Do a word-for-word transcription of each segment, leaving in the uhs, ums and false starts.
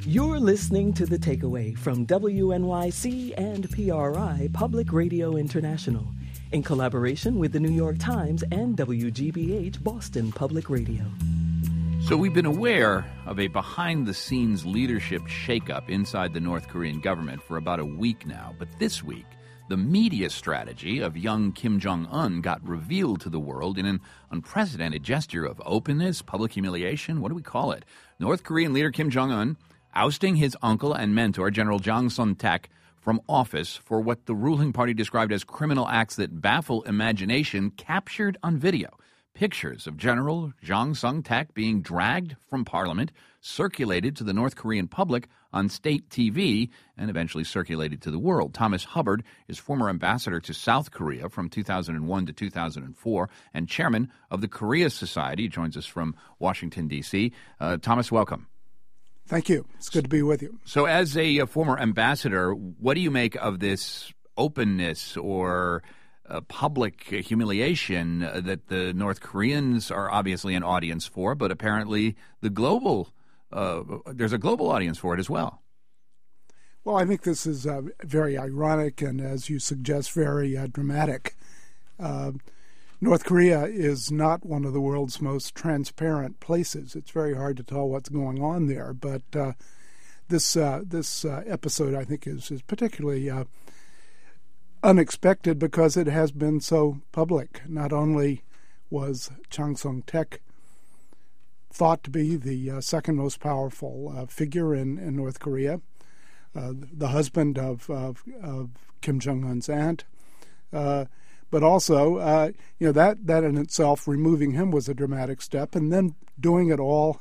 You're listening to The Takeaway from W N Y C and P R I Public Radio International in collaboration with the New York Times and W G B H Boston Public Radio. So we've been aware of a behind-the-scenes leadership shakeup inside the North Korean government for about a week now. But this week, the media strategy of young Kim Jong-un got revealed to the world in an unprecedented gesture of openness, public humiliation. What do we call it? North Korean leader Kim Jong-un ousting his uncle and mentor, General Jang Sung-taek, from office for what the ruling party described as criminal acts that baffle imagination, captured on video. Pictures of General Jang Sung-taek being dragged from Parliament, circulated to the North Korean public on state T V, and eventually circulated to the world. Thomas Hubbard is former ambassador to South Korea from two thousand one to two thousand four and chairman of the Korea Society. He joins us from Washington, D C Uh, Thomas, welcome. Thank you. It's good to be with you. So as a, a former ambassador, what do you make of this openness or uh, public humiliation uh, that the North Koreans are obviously an audience for, but apparently the global uh, there's a global audience for it as well? Well, I think this is uh, very ironic and, as you suggest, very uh, dramatic. Uh, North Korea is not one of the world's most transparent places. It's very hard to tell what's going on there. But uh, this uh, this uh, episode, I think, is, is particularly uh, unexpected because it has been so public. Not only was Jang Sung-taek thought to be the uh, second most powerful uh, figure in, in North Korea, uh, the husband of, of, of Kim Jong-un's aunt, uh, but also, uh, you know, that, that in itself, removing him was a dramatic step, and then doing it all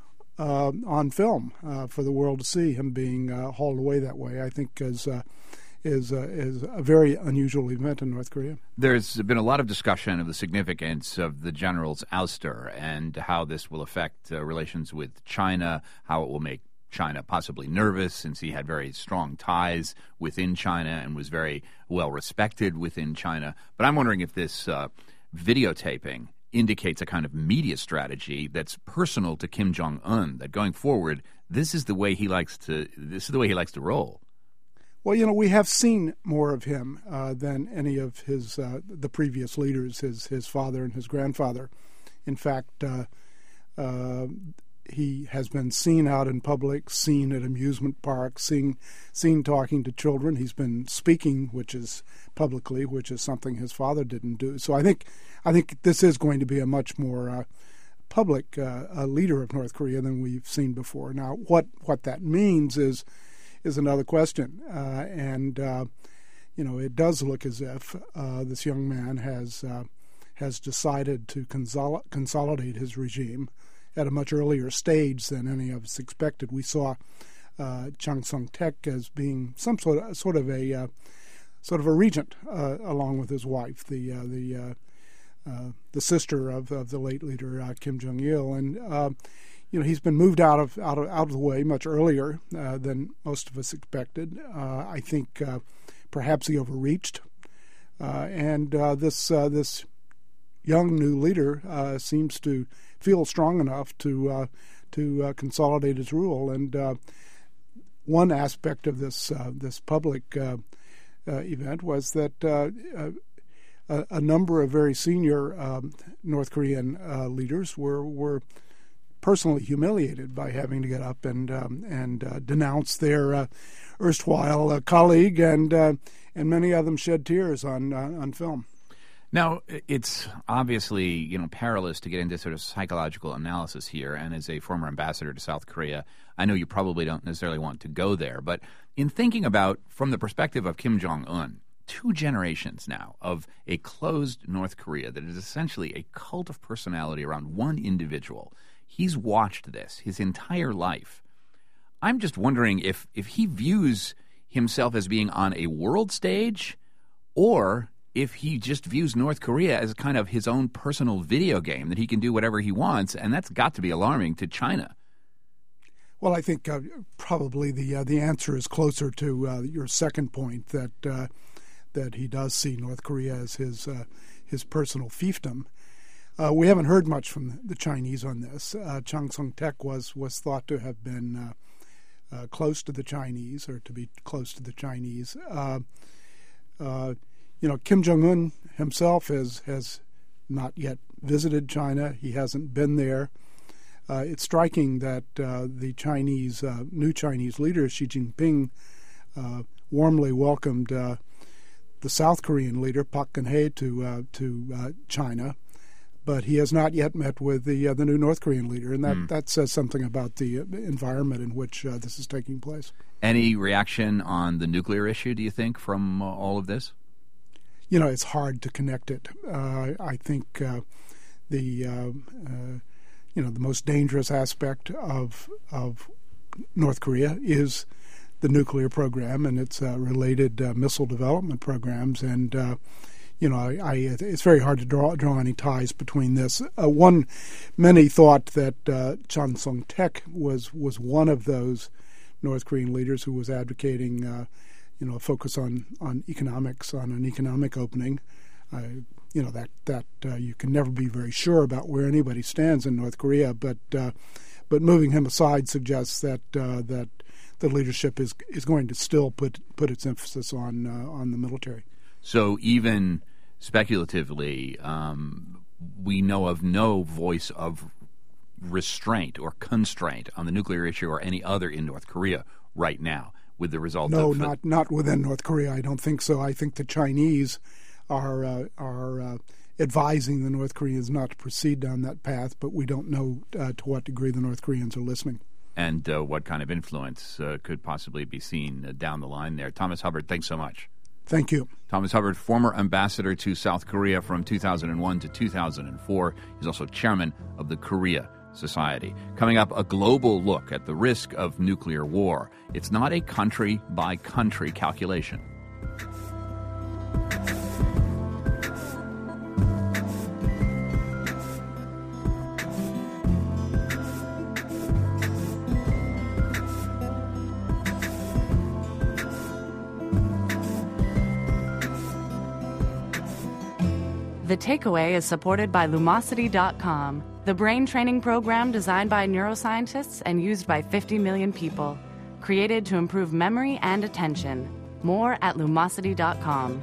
uh, on film uh, for the world to see, him being uh, hauled away that way, I think is uh, is uh, is a very unusual event in North Korea. There's been a lot of discussion of the significance of the general's ouster and how this will affect uh, relations with China, how it will make China possibly nervous since he had very strong ties within China and was very well respected within China. But I'm wondering if this uh, videotaping indicates a kind of media strategy that's personal to Kim Jong-un, that going forward, this is the way he likes to this is the way he likes to roll. Well, you know, we have seen more of him uh, than any of his uh, the previous leaders, his his father and his grandfather. In fact, uh, uh, he has been seen out in public, seen at amusement parks, seen seen talking to children. He's been speaking, which is publicly, which is something his father didn't do. So I think I think this is going to be a much more uh, public uh, a leader of North Korea than we've seen before. Now, what what that means is. is another question. Uh, and, uh, you know, it does look as if uh, this young man has uh, has decided to consol- consolidate his regime at a much earlier stage than any of us expected. We saw uh, Jang Sung-taek as being some sort of, sort of a uh, sort of a regent uh, along with his wife, the uh, the uh, uh, the sister of, of the late leader uh, Kim Jong-il, and uh, you know, he's been moved out of out of out of the way much earlier uh, than most of us expected. Uh, I think uh, perhaps he overreached, uh, and uh, this uh, this young new leader uh, seems to feel strong enough to uh, to uh, consolidate his rule. And uh, one aspect of this uh, this public uh, uh, event was that uh, a, a number of very senior um, North Korean uh, leaders were were. personally humiliated by having to get up and um, and uh, denounce their uh, erstwhile uh, colleague, and uh, and many of them shed tears on uh, on film. Now, it's obviously, you know, perilous to get into sort of psychological analysis here, and as a former ambassador to South Korea, I know you probably don't necessarily want to go there, but in thinking about, from the perspective of Kim Jong-un, two generations now of a closed North Korea that is essentially a cult of personality around one individual. He's watched this his entire life. I'm just wondering if, if he views himself as being on a world stage, or if he just views North Korea as kind of his own personal video game that he can do whatever he wants, and that's got to be alarming to China. Well, I think uh, probably the uh, the answer is closer to uh, your second point, that uh, that he does see North Korea as his uh, his personal fiefdom. Uh, we haven't heard much from the Chinese on this. Uh, Jang Sung-taek was was thought to have been uh, uh, close to the Chinese or to be close to the Chinese. Uh, uh, you know, Kim Jong-un himself has, has not yet visited China. He hasn't been there. Uh, it's striking that uh, the Chinese, uh, new Chinese leader, Xi Jinping, uh, warmly welcomed uh, the South Korean leader, Park Geun-hye, to uh, to uh, China, but he has not yet met with the uh, the new North Korean leader, and that, mm. that says something about the environment in which uh, this is taking place. Any reaction on the nuclear issue, do you think, from uh, all of this? You know, it's hard to connect it. Uh, I think uh, the uh, uh, you know the most dangerous aspect of of North Korea is the nuclear program and its uh, related uh, missile development programs, and uh, you know, I, I, it's very hard to draw draw any ties between this. Uh, one, many thought that uh, Chan Sung-taek was was one of those North Korean leaders who was advocating, uh, you know, a focus on on economics, on an economic opening. Uh, you know that that uh, you can never be very sure about where anybody stands in North Korea, but uh, but moving him aside suggests that uh, that. the leadership is is going to still put put its emphasis on uh, on the military. So even speculatively, um, we know of no voice of restraint or constraint on the nuclear issue or any other in North Korea right now, with the result no, of... No, not, not within North Korea. I don't think so. I think the Chinese are, uh, are uh, advising the North Koreans not to proceed down that path, but we don't know uh, to what degree the North Koreans are listening. And uh, what kind of influence uh, could possibly be seen uh, down the line there. Thomas Hubbard, thanks so much. Thank you. Thomas Hubbard, former ambassador to South Korea from two thousand one to two thousand four. He's also chairman of the Korea Society. Coming up, a global look at the risk of nuclear war. It's not a country-by-country calculation. The Takeaway is supported by Lumosity dot com, the brain training program designed by neuroscientists and used by fifty million people. Created to improve memory and attention. More at Lumosity dot com.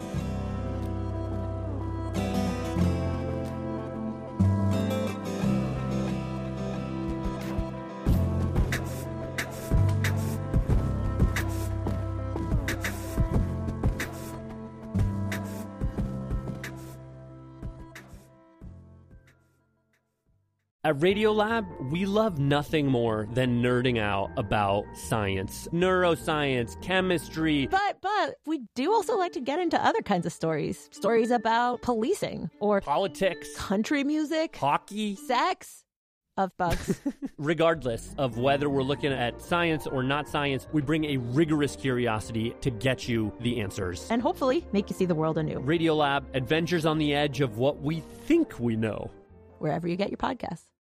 At Radiolab, we love nothing more than nerding out about science, neuroscience, chemistry. But, but, we do also like to get into other kinds of stories. Stories about policing or politics, country music, hockey, sex, of bugs. Regardless of whether we're looking at science or not science, we bring a rigorous curiosity to get you the answers. And hopefully make you see the world anew. Radiolab, adventures on the edge of what we think we know. Wherever you get your podcasts.